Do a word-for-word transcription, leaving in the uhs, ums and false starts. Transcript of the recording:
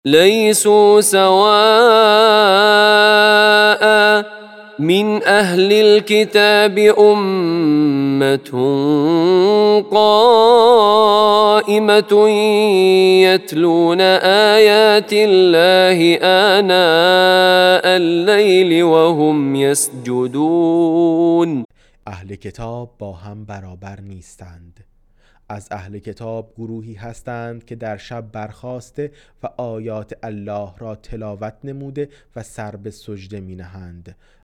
لیسوا سواء من اهل الكتاب امة قائمة يتلون آیات الله آناء الليل وهم یسجدون. اهل کتاب با هم برابر نیستند. از اهل کتاب گروهی هستند که در شب برخاسته و آیات الله را تلاوت نموده و سر به سجده می نهند